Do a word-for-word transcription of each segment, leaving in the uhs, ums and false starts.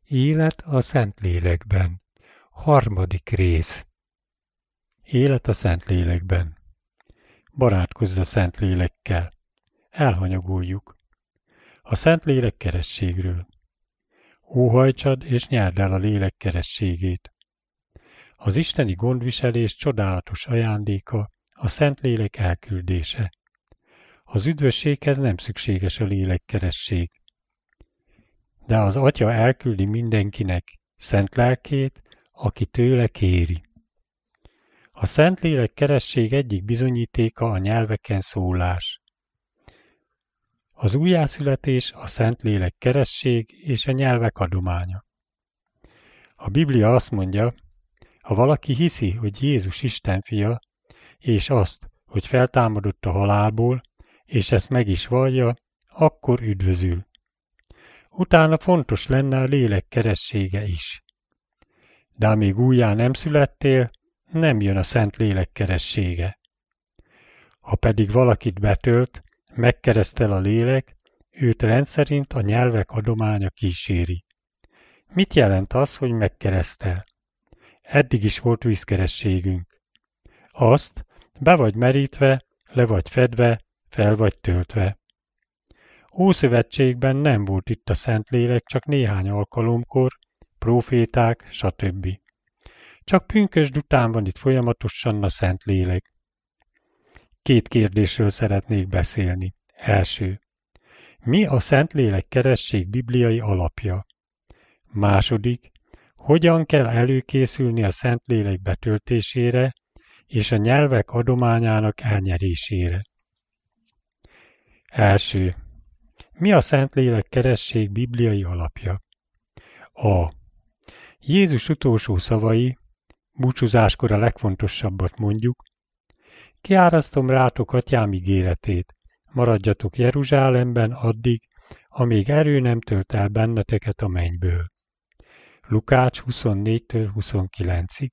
Élet a Szentlélekben. Harmadik rész. Élet a Szentlélekben. Barátkozz a Szentlélekkel. Elhanyagoljuk. A Szentlélek kerességről. Óhajtsad és nyerd el a lélek kerességét. Az isteni gondviselés csodálatos ajándéka a Szentlélek elküldése. Az üdvösséghez nem szükséges a lélek keresség. De az Atya elküldi mindenkinek szent lelkét, aki tőle kéri. A Szentlélek keresség egyik bizonyítéka a nyelveken szólás. Az újjászületés a Szentlélek keresség és a nyelvek adománya. A Biblia azt mondja, ha valaki hiszi, hogy Jézus Isten fia, és azt, hogy feltámadott a halálból, és ezt meg is vallja, akkor üdvözül. Utána fontos lenne a lélek keressége is. De amíg újjá nem születtél, nem jön a Szentlélek keressége. Ha pedig valakit betölt, megkeresztel a lélek, őt rendszerint a nyelvek adománya kíséri. Mit jelent az, hogy megkeresztel? Eddig is volt vízkerességünk. Azt, be vagy merítve, le vagy fedve, fel vagy töltve. Ószövetségben nem volt itt a Szentlélek, csak néhány alkalomkor, próféták, stb. Csak pünkösd után van itt folyamatosan a Szentlélek. Két kérdésről szeretnék beszélni. Első. Mi a Szentlélek keresség bibliai alapja? Második. Hogyan kell előkészülni a Szentlélek betöltésére és a nyelvek adományának elnyerésére? Első. Mi a Szentlélek keresség bibliai alapja? A. Jézus utolsó szavai, búcsúzáskor a legfontosabbat mondjuk, kiárasztom rátok atyám ígéretét, maradjatok Jeruzsálemben addig, amíg erő nem tölt el benneteket a mennyből. Lukács huszonnégytől huszonkilencig.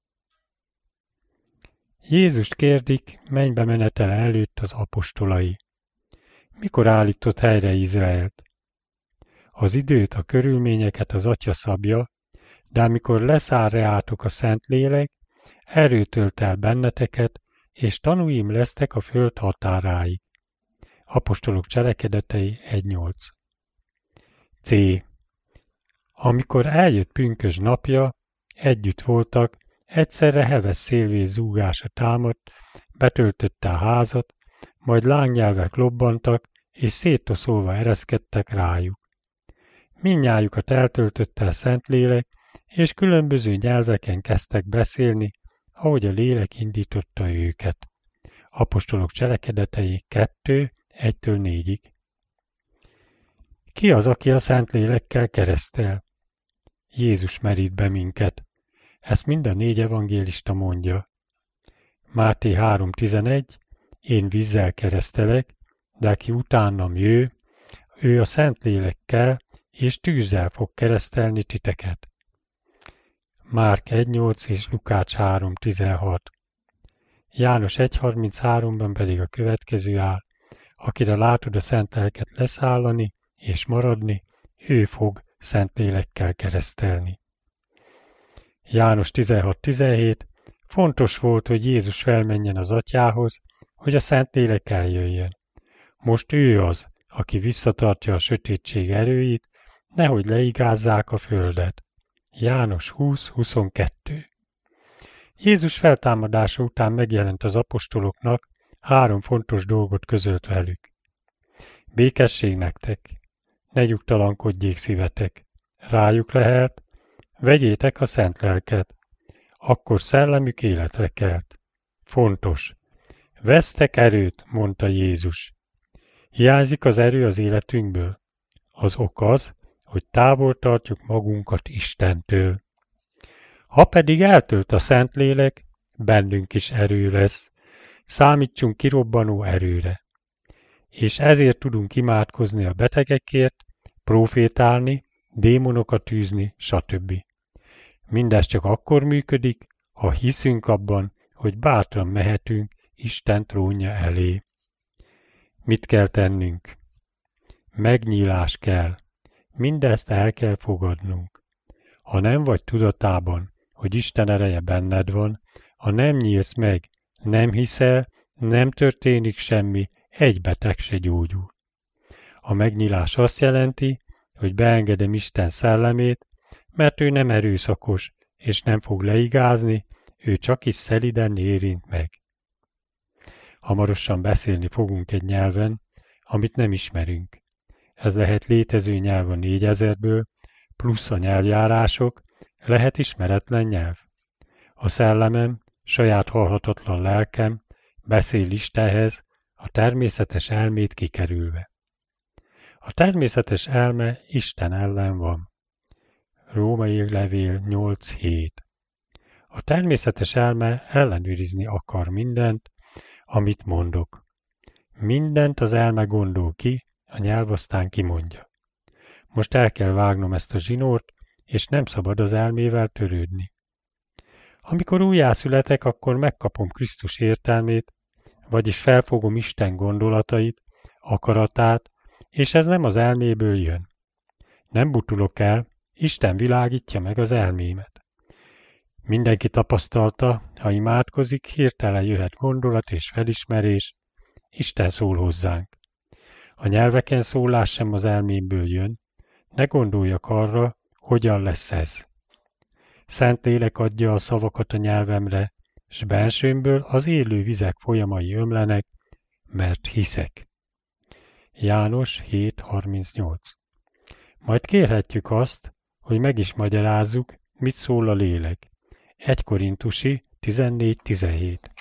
Jézust kérdik mennybe menetele előtt az apostolai. Mikor állított helyre Izraelt? Az időt, a körülményeket az Atya szabja, de amikor leszáll reátok a Szentlélek, erőt tölt el benneteket, és tanúim lesztek a föld határáig. Apostolok cselekedetei egy nyolc. C. Amikor eljött pünkösd napja, együtt voltak, egyszerre heves szélvész zúgása támadt, betöltötte a házat, majd lángnyelvek lobbantak, és széttoszolva ereszkedtek rájuk. Mindnyájukat eltöltötte a Szentlélek, és különböző nyelveken kezdtek beszélni, ahogy a lélek indította őket. Apostolok cselekedetei kettő egytől négyig. Ki az, aki a Szentlélekkel keresztel? Jézus merít be minket. Ezt mind a négy evangélista mondja. Máté három tizenegy. Én vízzel keresztelek, de aki utánam jő, ő a Szentlélekkel és tűzzel fog keresztelni titeket. Márk egy nyolc és Lukács három tizenhat. János egy harminchárom-ban pedig a következő áll, akire látod a szent lelket leszállani és maradni, ő fog Szentlélekkel keresztelni. János tizenhat tizenhét. Fontos volt, hogy Jézus felmenjen az Atyához, hogy a Szentlélek eljöjjön. Most ő az, aki visszatartja a sötétség erőit, nehogy leigázzák a földet. János húsz huszonkettő. Jézus feltámadása után megjelent az apostoloknak, három fontos dolgot közölt velük. Békesség nektek, ne nyugtalankodjék szívetek, rájuk lehet, vegyétek a szent lelket, akkor szellemük életre kelt. Fontos. Vesztek erőt, mondta Jézus. Hiányzik az erő az életünkből? Az ok az, hogy távol tartjuk magunkat Istentől. Ha pedig eltölt a Szentlélek, bennünk is erő lesz. Számítsunk kirobbanó erőre. És ezért tudunk imádkozni a betegekért, profétálni, démonokat űzni, stb. Mindez csak akkor működik, ha hiszünk abban, hogy bátran mehetünk Isten trónja elé. Mit kell tennünk? Megnyílás kell. Mindezt el kell fogadnunk. Ha nem vagy tudatában, hogy Isten ereje benned van, ha nem nyílsz meg, nem hiszel, nem történik semmi, egy beteg se gyógyul. A megnyílás azt jelenti, hogy beengedem Isten szellemét, mert ő nem erőszakos, és nem fog leigázni, ő csak is szeliden érint meg. Hamarosan beszélni fogunk egy nyelven, amit nem ismerünk. Ez lehet létező nyelv a négyezerből, plusz a nyelvjárások, lehet ismeretlen nyelv. A szellemem, saját halhatatlan lelkem beszél Istenhez, a természetes elmét kikerülve. A természetes elme Isten ellen van. Római levél nyolc hét. A természetes elme ellenőrizni akar mindent, amit mondok. Mindent az elme gondol ki, a nyelv aztán kimondja. Most el kell vágnom ezt a zsinórt, és nem szabad az elmével törődni. Amikor újjászületek, akkor megkapom Krisztus értelmét, vagyis felfogom Isten gondolatait, akaratát, és ez nem az elméből jön. Nem butulok el, Isten világítja meg az elmémet. Mindenki tapasztalta, ha imádkozik, hirtelen jöhet gondolat és felismerés, Isten szól hozzánk. A nyelveken szólás sem az elmémből jön, ne gondoljak arra, hogyan lesz ez. Szentlélek adja a szavakat a nyelvemre, s bensőmből az élő vizek folyamai ömlenek, mert hiszek. János hét harmincnyolc. Majd kérhetjük azt, hogy meg is magyarázzuk, mit szól a lélek. egy Korintusi tizennégy tizenhét.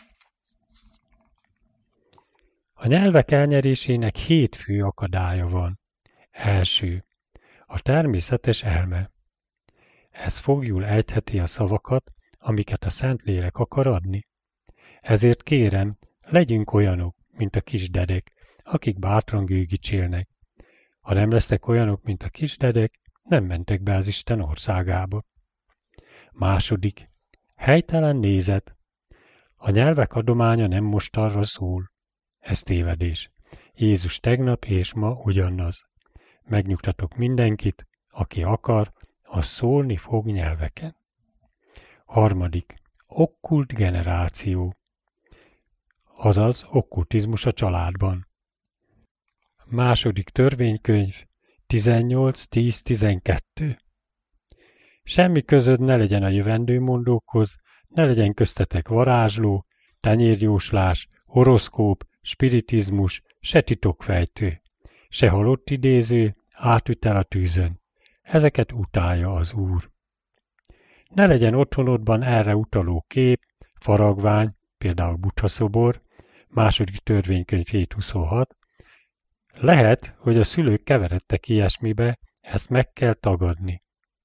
A nyelvek elnyerésének hét fő akadálya van. Első. A természetes elme. Ez foglyul ejtheti a szavakat, amiket a Szentlélek akar adni. Ezért kérem, legyünk olyanok, mint a kisdedek, akik bátran gőgicsélnek. Ha nem lesztek olyanok, mint a kisdedek, nem mentek be az Isten országába. Második. Helytelen nézet. A nyelvek adománya nem most arra szól. Ez tévedés. Jézus tegnap és ma ugyanaz. Megnyugtatok mindenkit, aki akar, az szólni fog nyelveken. Harmadik. Okkult generáció. Azaz okkultizmus a családban. Második törvénykönyv tizennyolc tíz tizenkettő. Semmi közöd ne legyen a jövendőmondókhoz, ne legyen köztetek varázsló, tenyérjóslás, horoszkóp, spiritizmus, se titokfejtő, se halott idéző, átütel a tűzön. Ezeket utálja az Úr. Ne legyen otthonodban erre utaló kép, faragvány, például Buddha szobor, második törvénykönyv hét huszonhat. Lehet, hogy a szülők keveredtek ilyesmibe, ezt meg kell tagadni.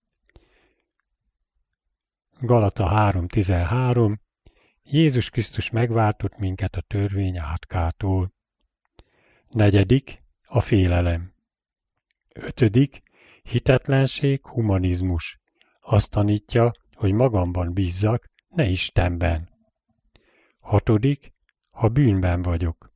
Galata három tizenhárom. Jézus Krisztus megváltott minket a törvény átkától. Negyedik. A félelem. Ötödik. Hitetlenség, humanizmus. Azt tanítja, hogy magamban bízzak, ne Istenben. Hatodik. Ha bűnben vagyok.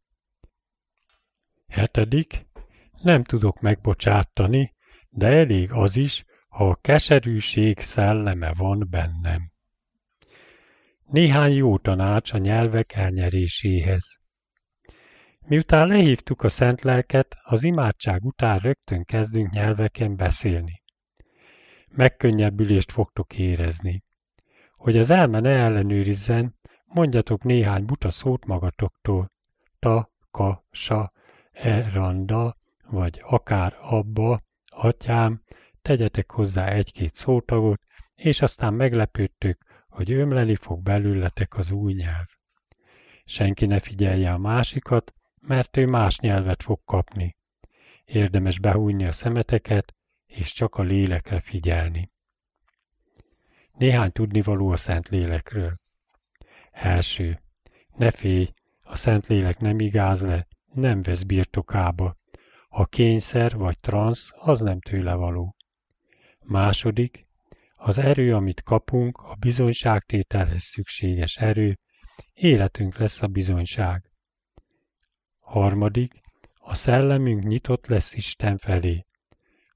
Hetedik. Nem tudok megbocsátani, de elég az is, ha a keserűség szelleme van bennem. Néhány jó tanács a nyelvek elnyeréséhez. Miután lehívtuk a szent lelket, az imádság után rögtön kezdünk nyelveken beszélni. Megkönnyebbülést fogtok érezni. Hogy az elme ne ellenőrizzen, mondjatok néhány buta szót magatoktól. Ta, ka, sa, e, randa, vagy akár abba, atyám, tegyetek hozzá egy-két szótagot, és aztán meglepődtök, hogy ömleni fog belőletek az új nyelv. Senki ne figyelje a másikat, mert ő más nyelvet fog kapni. Érdemes behújni a szemeteket, és csak a lélekre figyelni. Néhány tudnivaló a Szentlélekről. Első. Ne félj, a Szentlélek nem igáz le, nem vesz birtokába. Ha kényszer vagy transz, az nem tőle való. Második. Az erő, amit kapunk, a bizonyságtételhez szükséges erő, életünk lesz a bizonyság. Harmadik. A szellemünk nyitott lesz Isten felé.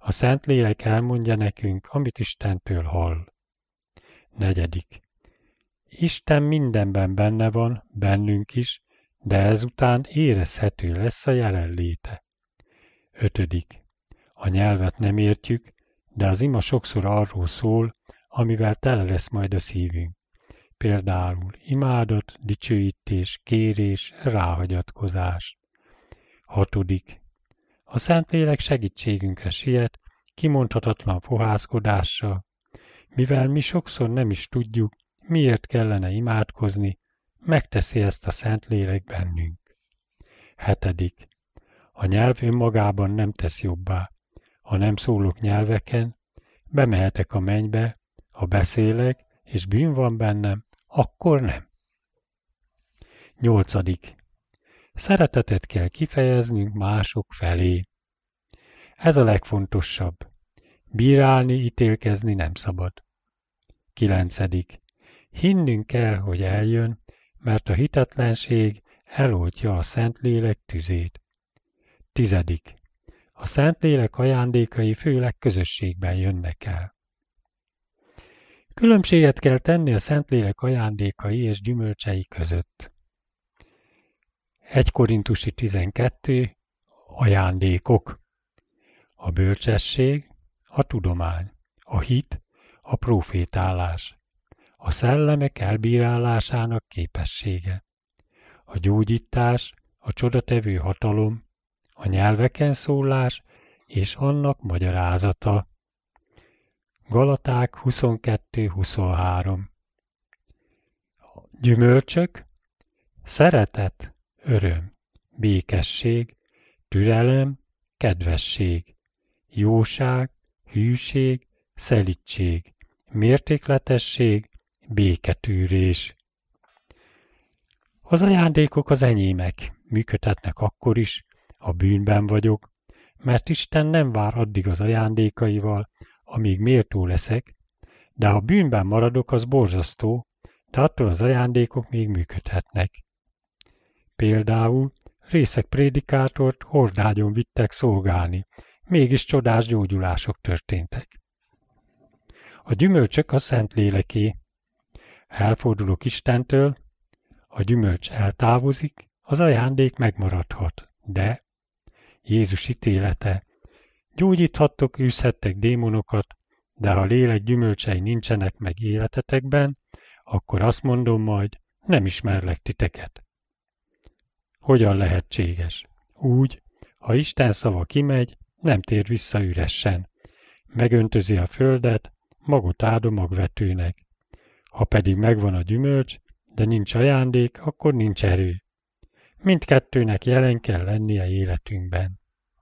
A Szentlélek elmondja nekünk, amit Istentől hall. Negyedik. Isten mindenben benne van, bennünk is, de ezután érezhető lesz a jelenléte. Ötödik. A nyelvet nem értjük, de az ima sokszor arról szól, amivel tele lesz majd a szívünk. Például imádat, dicsőítés, kérés, ráhagyatkozás. Hatodik. A Szentlélek segítségünkre siet, kimondhatatlan fohászkodással, mivel mi sokszor nem is tudjuk, miért kellene imádkozni, megteszi ezt a Szentlélek bennünk. Hetedik. A nyelv önmagában nem tesz jobbá. Ha nem szólok nyelveken, bemehetek a mennybe, ha beszélek, és bűn van bennem, akkor nem. Nyolcadik. Szeretetet kell kifejeznünk mások felé. Ez a legfontosabb. Bírálni, ítélkezni nem szabad. Kilencedik. Hinnünk kell, hogy eljön, mert a hitetlenség eloltja a Szentlélek tüzét. Tizedik. A Szentlélek ajándékai főleg közösségben jönnek el. Különbséget kell tenni a Szentlélek ajándékai és gyümölcsei között. egy Korintusi tizenkettő. Ajándékok. A bölcsesség, a tudomány, a hit, a profétálás, a szellemek elbírálásának képessége, a gyógyítás, a csodatevő hatalom, a nyelveken szólás és annak magyarázata. Galaták huszonkettő huszonhárom. Gyümölcsök, szeretet, öröm, békesség, türelem, kedvesség, jóság, hűség, szelídség, mértékletesség, béketűrés. Az ajándékok az enyémek, működhetnek akkor is, a bűnben vagyok, mert Isten nem vár addig az ajándékaival, amíg méltó leszek, de ha bűnben maradok, az borzasztó, de attól az ajándékok még működhetnek. Például részeg prédikátort hordágyon vittek szolgálni, mégis csodás gyógyulások történtek. A gyümölcsök a Szentléleké. Elfordulok Istentől, a gyümölcs eltávozik, az ajándék megmaradhat, de Jézus ítélete. Gyógyíthattok, űzhettek démonokat, de ha a lélek gyümölcsei nincsenek meg életetekben, akkor azt mondom majd, nem ismerlek titeket. Hogyan lehetséges? Úgy, ha Isten szava kimegy, nem tér vissza üresen. Megöntözi a földet, magot áld a magvetőnek. Ha pedig megvan a gyümölcs, de nincs ajándék, akkor nincs erő. Mindkettőnek jelen kell lennie életünkben.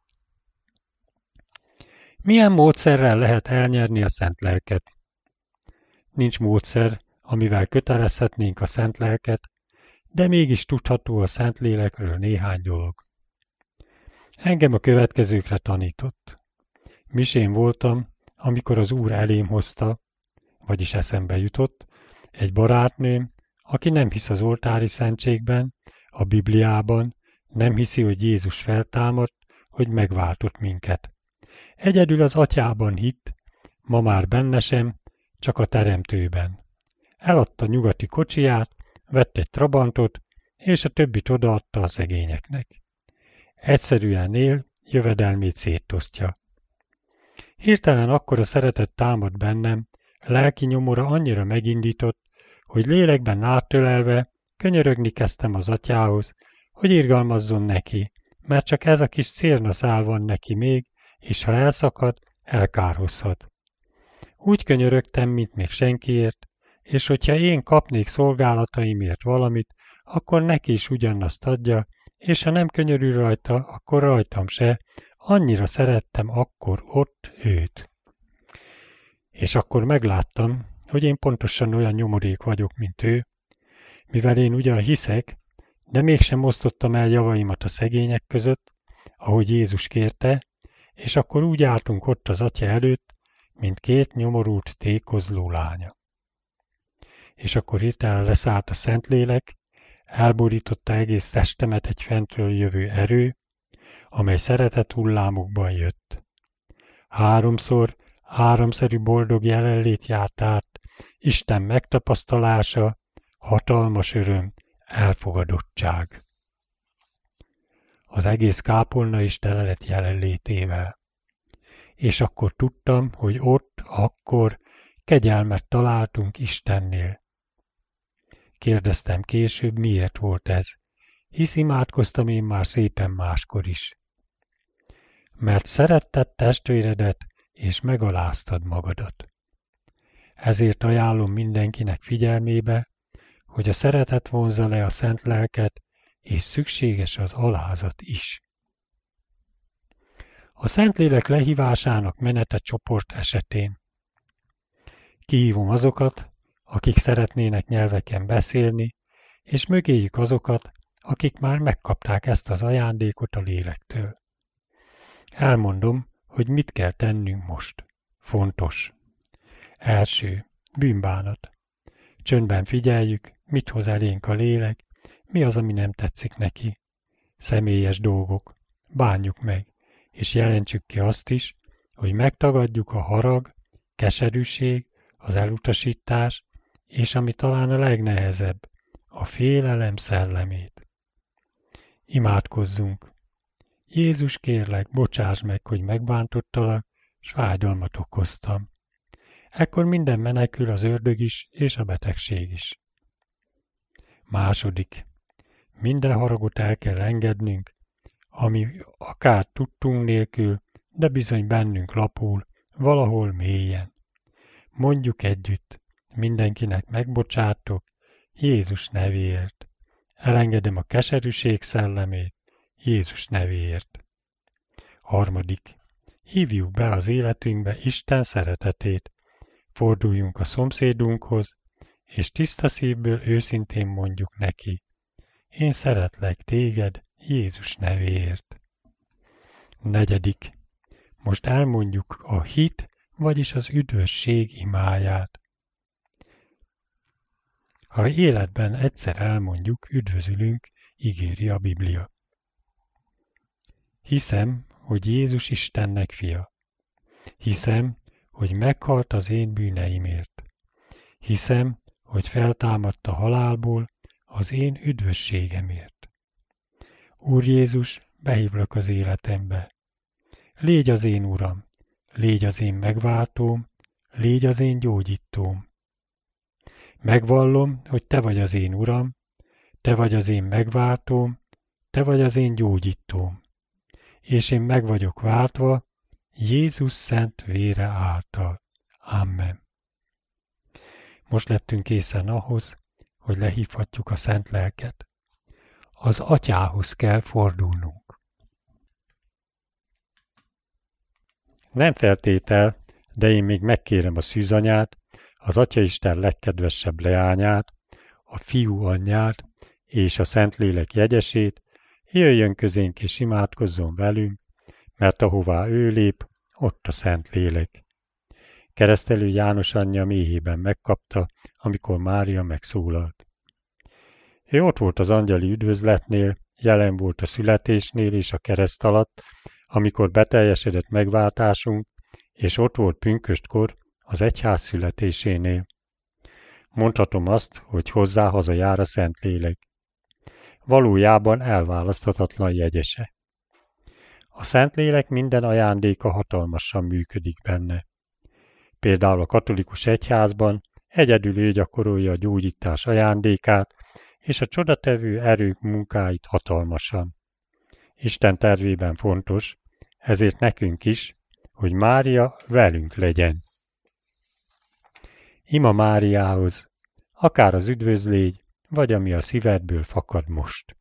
Milyen módszerrel lehet elnyerni a szent lelket? Nincs módszer, amivel kötelezhetnénk a szent lelket, de mégis tudható a szent lélekről néhány dolog. Engem a következőkre tanított. Misén voltam, amikor az Úr elém hozta, vagyis eszembe jutott, egy barátnőm, aki nem hisz az oltári szentségben, a Bibliában, nem hiszi, hogy Jézus feltámadt, hogy megváltott minket. Egyedül az atyában hitt, ma már benne sem, csak a teremtőben. Eladta nyugati kocsiját, vett egy trabantot, és a többit odaadta a szegényeknek. Egyszerűen él, jövedelmét szétosztja. Hirtelen akkora szeretet támad bennem, lelki nyomora annyira megindított, hogy lélekben áttölelve könyörögni kezdtem az atyához, hogy irgalmazzon neki, mert csak ez a kis cérnaszál van neki még, és ha elszakad, elkárhozhat. Úgy könyörögtem, mint még senkiért, és hogyha én kapnék szolgálataimért valamit, akkor neki is ugyanazt adja, és ha nem könyörül rajta, akkor rajtam se, annyira szerettem akkor ott őt. És akkor megláttam, hogy én pontosan olyan nyomorék vagyok, mint ő, mivel én ugyan hiszek, de mégsem osztottam el javaimat a szegények között, ahogy Jézus kérte, és akkor úgy álltunk ott az atya előtt, mint két nyomorult tékozló lánya. És hirtelen hirtelen leszállt a Szentlélek, elborította egész testemet egy fentről jövő erő, amely szeretet hullámokban jött. Háromszor, háromszerű boldog jelenlét járt át, Isten megtapasztalása, hatalmas öröm, elfogadottság. Az egész kápolna is tele lett jelenlétével. És akkor tudtam, hogy ott, akkor kegyelmet találtunk Istennél. Kérdeztem később, miért volt ez, hisz imádkoztam én már szépen máskor is. Mert szeretted testvéredet, és megaláztad magadat. Ezért ajánlom mindenkinek figyelmébe, hogy a szeretet vonzza le a szent lelket, és szükséges az alázat is. A Szentlélek lehívásának menete csoport esetén. Kihívom azokat, akik szeretnének nyelveken beszélni, és mögéjük azokat, akik már megkapták ezt az ajándékot a lélektől. Elmondom, hogy mit kell tennünk most. Fontos. Első. Bűnbánat. Csöndben figyeljük, mit hoz elénk a lélek, mi az, ami nem tetszik neki. Személyes dolgok. Bánjuk meg, és jelentsük ki azt is, hogy megtagadjuk a harag, keserűség, az elutasítás, és ami talán a legnehezebb, a félelem szellemét. Imádkozzunk. Jézus, kérlek, bocsáss meg, hogy megbántottalak, s fájdalmat okoztam. Ekkor minden menekül, az ördög is, és a betegség is. Második. Minden haragot el kell engednünk, ami akár tudtunk nélkül, de bizony bennünk lapul, valahol mélyen. Mondjuk együtt, mindenkinek megbocsátok, Jézus nevéért. Elengedem a keserűség szellemét, Jézus nevéért. Harmadik. Hívjuk be az életünkbe Isten szeretetét. Forduljunk a szomszédunkhoz, és tiszta szívből őszintén mondjuk neki. Én szeretlek téged Jézus nevéért. Negyedik. Most elmondjuk a hit, vagyis az üdvösség imáját. Ha életben egyszer elmondjuk, üdvözülünk, ígéri a Biblia. Hiszem, hogy Jézus Istennek fia. Hiszem, hogy meghalt az én bűneimért. Hiszem, hogy feltámadt a halálból az én üdvösségemért. Úr Jézus, behívlak az életembe. Légy az én Uram, légy az én megváltóm, légy az én gyógyítóm. Megvallom, hogy te vagy az én Uram, te vagy az én megváltóm, te vagy az én gyógyítóm. És én meg vagyok váltva Jézus szent vére által. Amen. Most lettünk készen ahhoz, hogy lehívhatjuk a szent lelket. Az atyához kell fordulnunk. Nem feltétel, de én még megkérem a szűzanyát, az Atyaisten legkedvesebb leányát, a fiú anyját és a Szentlélek jegyesét, jöjjön közénk és imádkozzon velünk, mert ahová ő lép, ott a Szentlélek. Keresztelő János anyja méhében megkapta, amikor Mária megszólalt. Ő ott volt az angyali üdvözletnél, jelen volt a születésnél és a kereszt alatt, amikor beteljesedett megváltásunk, és ott volt pünköstkor az egyház születésénél. Mondhatom azt, hogy hozzá haza jár a Szentlélek. Valójában elválaszthatatlan jegyese. A Szentlélek minden ajándéka hatalmasan működik benne. Például a katolikus egyházban egyedül ő gyakorolja a gyógyítás ajándékát, és a csodatevő erők munkáit hatalmasan. Isten tervében fontos, ezért nekünk is, hogy Mária velünk legyen. Ima Máriához, akár az üdvözlégy, vagy ami a szívedből fakad most.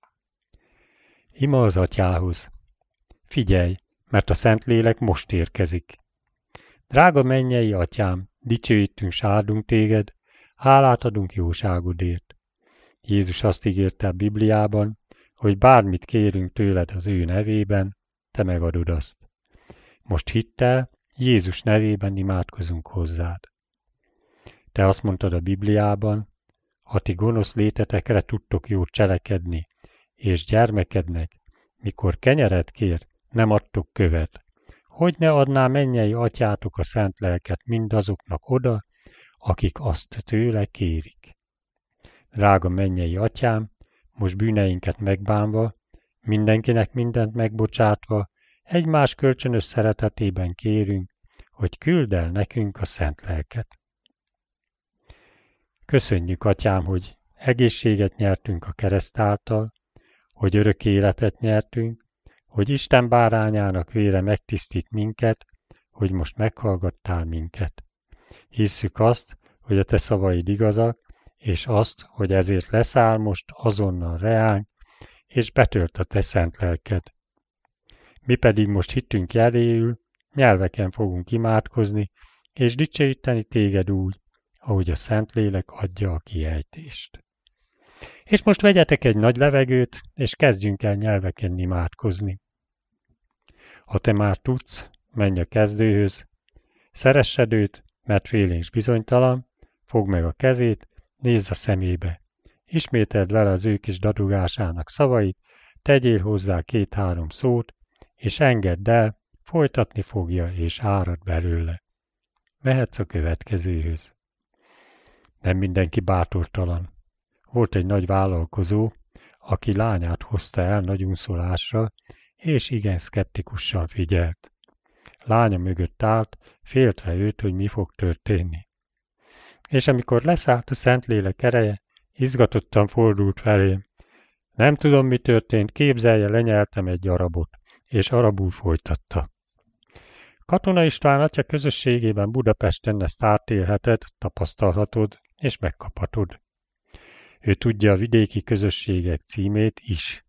Ima az atyához. Figyelj, mert a Szentlélek most érkezik. Drága mennyei atyám, dicsőítünk, s áldunk téged, hálát adunk jóságodért. Jézus azt ígérte a Bibliában, hogy bármit kérünk tőled az ő nevében, te megadod azt. Most hittel, Jézus nevében imádkozunk hozzád. Te azt mondtad a Bibliában, ha ti gonosz létetekre tudtok jót cselekedni, és gyermekednek, mikor kenyeret kér, nem adtok követ, hogy ne adná mennyei atyátok a szent lelket mindazoknak oda, akik azt tőle kérik. Drága mennyei atyám, most bűneinket megbánva, mindenkinek mindent megbocsátva, egymás kölcsönös szeretetében kérünk, hogy küld el nekünk a szent lelket. Köszönjük, atyám, hogy egészséget nyertünk a kereszt által, hogy örök életet nyertünk, hogy Isten bárányának vére megtisztít minket, hogy most meghallgattál minket. Hisszük azt, hogy a te szavaid igazak, és azt, hogy ezért leszáll most azonnal reánk, és betölt a te szent lelked. Mi pedig most hittünk jeléül, nyelveken fogunk imádkozni, és dicsőíteni téged úgy, ahogy a Szentlélek adja a kiejtést. És most vegyetek egy nagy levegőt, és kezdjünk el nyelveken imádkozni. Ha te már tudsz, menj a kezdőhöz, szeressed őt, mert félénk bizonytalan, fogd meg a kezét, nézz a szemébe. Ismételd vele az ő kis dadugásának szavait, tegyél hozzá két-három szót, és engedd el, folytatni fogja és árad belőle. Mehetsz a következőhöz. Nem mindenki bátortalan. Volt egy nagy vállalkozó, aki lányát hozta el nagy unszolásra, és igen szkeptikussal figyelt. Lánya mögött állt, féltve őt, hogy mi fog történni. És amikor leszállt a Szentlélek ereje, izgatottan fordult felém. Nem tudom, mi történt, képzelje, lenyeltem egy arabot, és arabul folytatta. Katona István atya közösségében Budapesten ezt átélheted, tapasztalhatod, és megkaphatod. Ő tudja a vidéki közösségek címét is.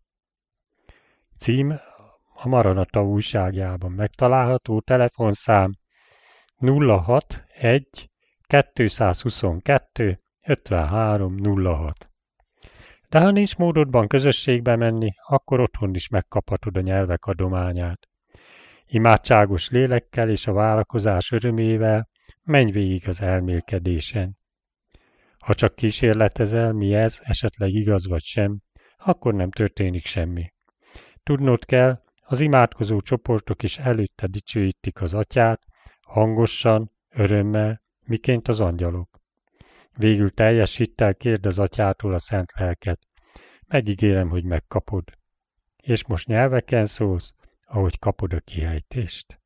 Cím a Maranata újságjában megtalálható, telefonszám nulla hat egy kettőszázhuszonkettő ötvenhárom nulla hat. De ha nincs módodban közösségbe menni, akkor otthon is megkaphatod a nyelvek adományát. Imádságos lélekkel és a várakozás örömével menj végig az elmélkedésen. Ha csak kísérletezel, mi ez, esetleg igaz vagy sem, akkor nem történik semmi. Tudnod kell, az imádkozó csoportok is előtte dicsőítik az atyát, hangosan, örömmel, miként az angyalok. Végül teljes hittel kérd az atyától a szent lelket. Megígérem, hogy megkapod. És most nyelveken szólsz, ahogy kapod a kiejtést.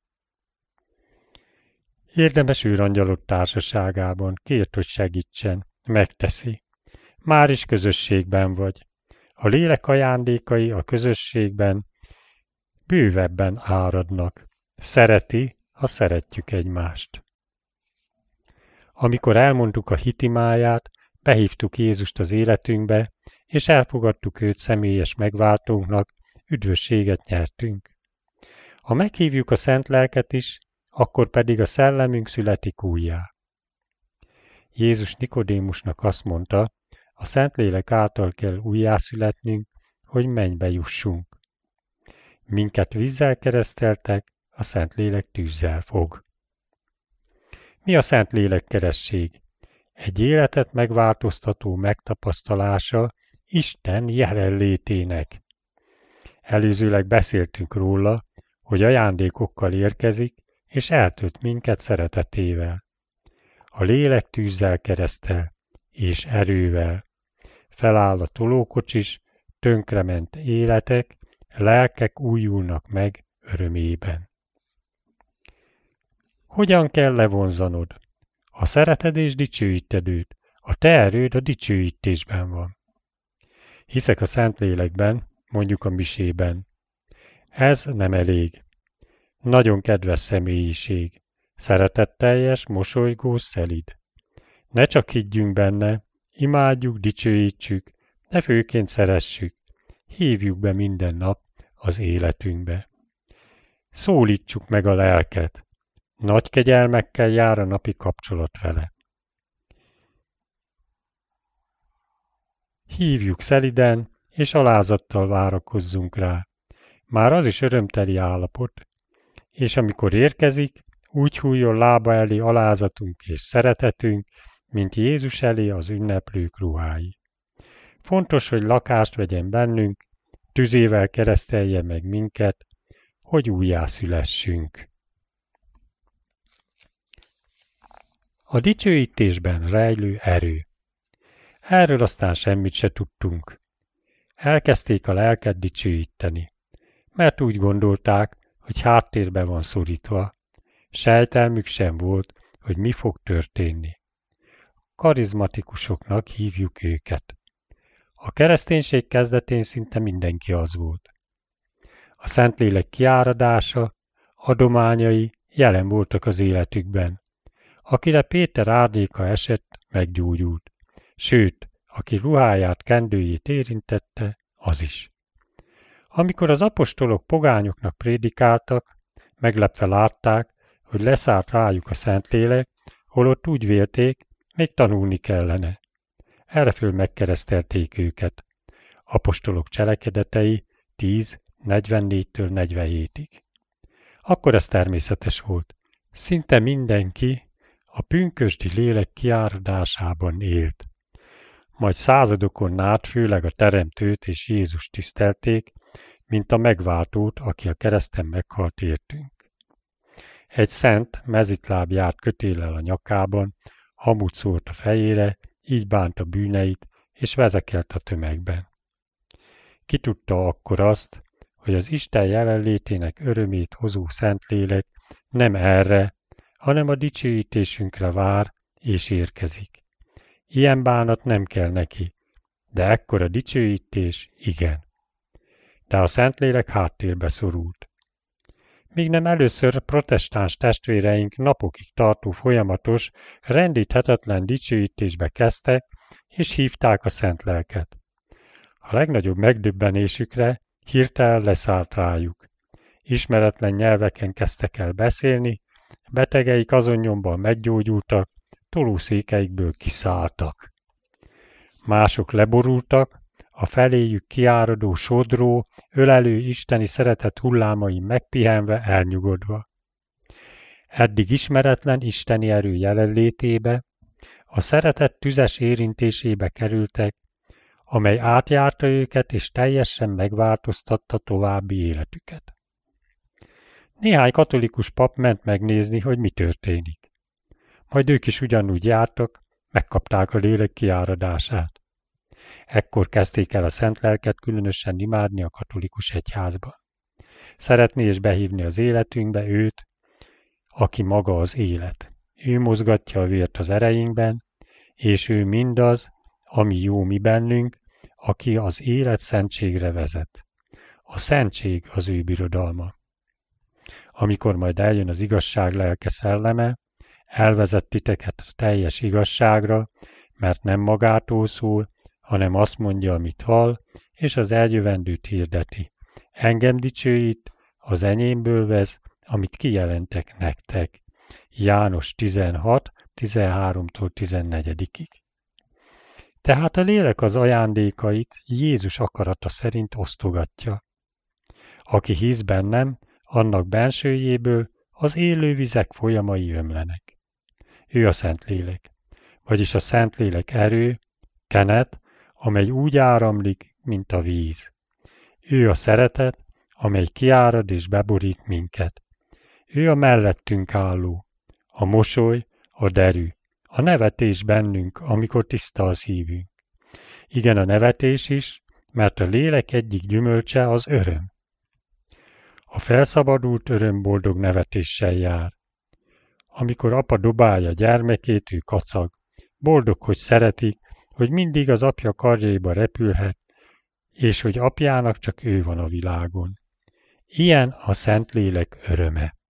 Érdemes őrangyalod társaságában, kérd, hogy segítsen, megteszi. Már is közösségben vagy. A lélek ajándékai a közösségben bővebben áradnak. Szereti, ha szeretjük egymást. Amikor elmondtuk a hitimáját, behívtuk Jézust az életünkbe, és elfogadtuk őt személyes megváltónknak, üdvösséget nyertünk. Ha meghívjuk a szent lelket is, akkor pedig a szellemünk születik újjá. Jézus Nikodémusnak azt mondta, a Szentlélek által kell újjászületnünk, hogy mennybe jussunk. Minket vízzel kereszteltek, a Szentlélek tűzzel fog. Mi a Szentlélek keresztség? Egy életet megváltoztató megtapasztalása Isten jelenlétének. Előzőleg beszéltünk róla, hogy ajándékokkal érkezik, és eltölt minket szeretetével. A lélek tűzzel keresztel, és erővel. Feláll a tolókocsis, tönkrement életek, lelkek újulnak meg örömében. Hogyan kell levonzanod? Ha szereted és dicsőíted őt, a te erőd a dicsőítésben van. Hiszek a Szentlélekben, mondjuk a misében. Ez nem elég. Nagyon kedves személyiség, szeretetteljes, mosolygós, szelíd. Ne csak higgyünk benne, imádjuk, dicsőítsük, de főként szeressük, hívjuk be minden nap az életünkbe. Szólítsuk meg a lelket, nagy kegyelmekkel jár a napi kapcsolat vele. Hívjuk szeliden, és alázattal várakozzunk rá. Már az is örömteli állapot, és amikor érkezik, úgy hújjon lába elé alázatunk és szeretetünk, mint Jézus elé az ünneplők ruhái. Fontos, hogy lakást vegyen bennünk, tüzével keresztelje meg minket, hogy újjászülessünk. A dicsőítésben rejlő erő. Erről aztán semmit se tudtunk. Elkezdték a lelket dicsőíteni, mert úgy gondolták, hogy háttérbe van szorítva. Sejtelmük sem volt, hogy mi fog történni. Karizmatikusoknak hívjuk őket. A kereszténység kezdetén szinte mindenki az volt. A Szentlélek kiáradása, adományai jelen voltak az életükben. Akire Péter árnyéka esett, meggyógyult. Sőt, aki ruháját, kendőjét érintette, az is. Amikor az apostolok pogányoknak prédikáltak, meglepve látták, hogy leszállt rájuk a Szentlélek, holott úgy vélték, még tanulni kellene. Erreföl megkeresztelték őket. Apostolok cselekedetei tíz negyvennégytől negyvenhétig. Akkor ez természetes volt. Szinte mindenki a pünkösdi lélek kiáradásában élt. Majd századokon át főleg a Teremtőt és Jézust tisztelték, mint a megváltót, aki a kereszten meghalt értünk. Egy szent mezitláb járt kötéllel a nyakában, hamut szórt a fejére, így bánta bűneit, és vezekelt a tömegben. Ki tudta akkor azt, hogy az Isten jelenlétének örömét hozó Szentlélek nem erre, hanem a dicsőítésünkre vár és érkezik. Ilyen bánat nem kell neki, de ekkora dicsőítés igen. De a Szentlélek háttérbe szorult. Míg nem először protestáns testvéreink napokig tartó folyamatos, rendíthetetlen dicsőítésbe kezdtek, és hívták a Szent Lelket. A legnagyobb megdöbbenésükre hirtelen leszállt rájuk. Ismeretlen nyelveken kezdtek el beszélni, betegeik azon nyomban meggyógyultak, tolószékeikből kiszálltak. Mások leborultak, a feléjük kiáradó sodró, ölelő isteni szeretet hullámai megpihenve, elnyugodva. Eddig ismeretlen isteni erő jelenlétébe, a szeretet tüzes érintésébe kerültek, amely átjárta őket és teljesen megváltoztatta további életüket. Néhány katolikus pap ment megnézni, hogy mi történik. Majd ők is ugyanúgy jártak, megkapták a lélek kiáradását. Ekkor kezdték el a Szent Lelket különösen imádni a katolikus egyházban. Szeretni és behívni az életünkbe őt, aki maga az élet. Ő mozgatja a vért az ereinkben, és ő mindaz, ami jó mi bennünk, aki az élet szentségre vezet. A szentség az ő birodalma. Amikor majd eljön az igazság lelke szelleme, elvezet titeket a teljes igazságra, mert nem magától szól, hanem azt mondja, amit hall, és az eljövendőt hirdeti. Engem dicsőít, az enyémből vesz, amit kijelentek nektek. János tizenhat tizenháromtól tizennegyedikig. Tehát a lélek az ajándékait Jézus akarata szerint osztogatja. Aki hisz bennem, annak bensőjéből az élő vizek folyamai ömlenek. Ő a Szentlélek, vagyis a Szentlélek erő, kenet, amely úgy áramlik, mint a víz. Ő a szeretet, amely kiárad és beborít minket. Ő a mellettünk álló, a mosoly, a derű, a nevetés bennünk, amikor tiszta a szívünk. Igen, a nevetés is, mert a lélek egyik gyümölcse az öröm. A felszabadult öröm boldog nevetéssel jár. Amikor apa dobálja gyermekét, ő kacag. Boldog, hogy szeretik, hogy mindig az apja karjaiba repülhet, és hogy apjának csak ő van a világon. Ilyen a Szentlélek öröme.